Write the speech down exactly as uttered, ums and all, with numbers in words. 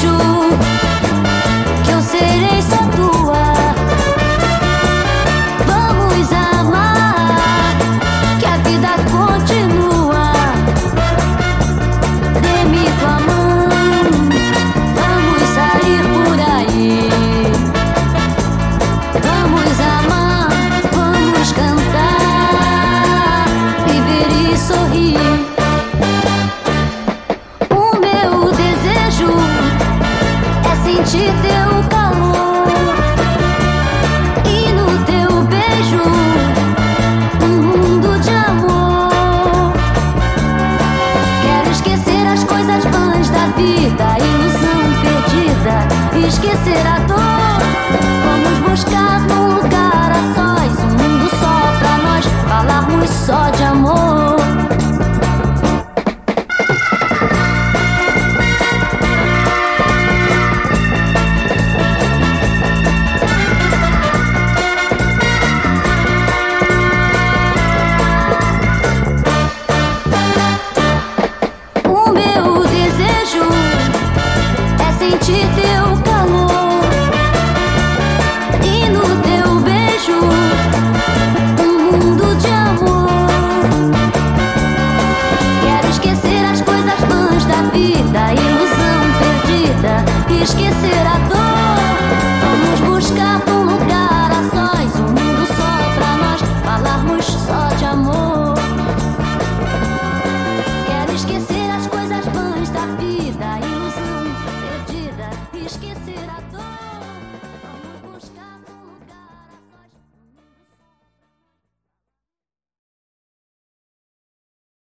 desejo que eu serei só tua. Vamos amar, que a vida continua. Dê-me tua mão, vamos sair por aí. Vamos amar, vamos cantar, viver e sorrir. O meu desejo é sentir teu calor, e no teu beijo um mundo de amor. Quero esquecer as coisas vãs da vida, a ilusão perdida, esquecer a dor. Vamos buscar num lugar a sós, um mundo só pra nós, falarmos só de amor. O meu desejo é sentir teu calor, e no teu beijo um mundo de amor. Quero esquecer as coisas vãs da vida, a ilusão perdida, esquecer a dor. Vamos buscar num lugar a sós, um mundo só pra nós, falarmos só de amor. Quero esquecer as coisas vãs da vida, a ilusão perdida, esquecer a dor.